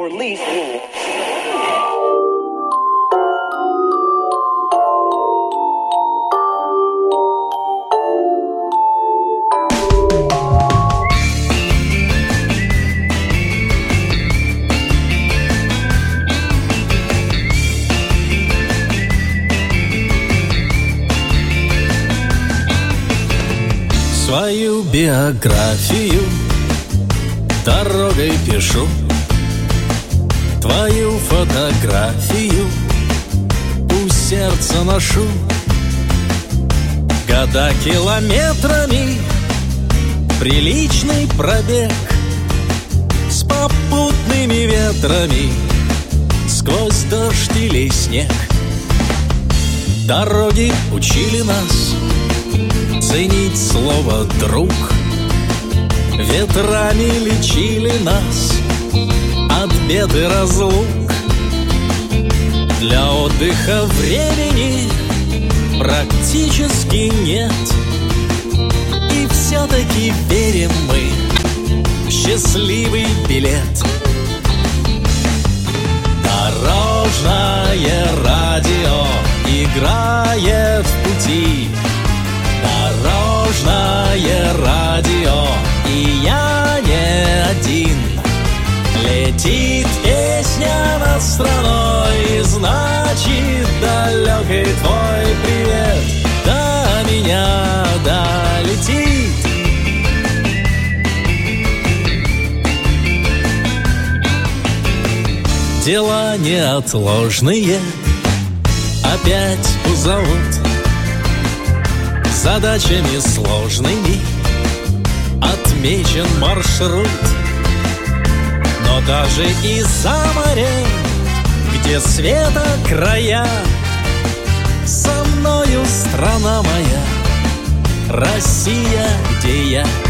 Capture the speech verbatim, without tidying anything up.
release rules. Свою биографию дорогой пишу, твою фотографию у сердца ношу. Года километрами, приличный пробег, с попутными ветрами, сквозь дождь или снег. Дороги учили нас ценить слово «друг», ветрами лечили нас от бед и разлук. Для отдыха времени практически нет, и все-таки верим мы в счастливый билет. Дорожное радио играет в пути, дорожное радио, и я не один. Летит песня над страной, значит, далекий твой привет до меня долетит. Дела неотложные опять позовут, задачами сложными отмечен маршрут. Но даже из-за моря, где света края, со мною страна моя, Россия, где я.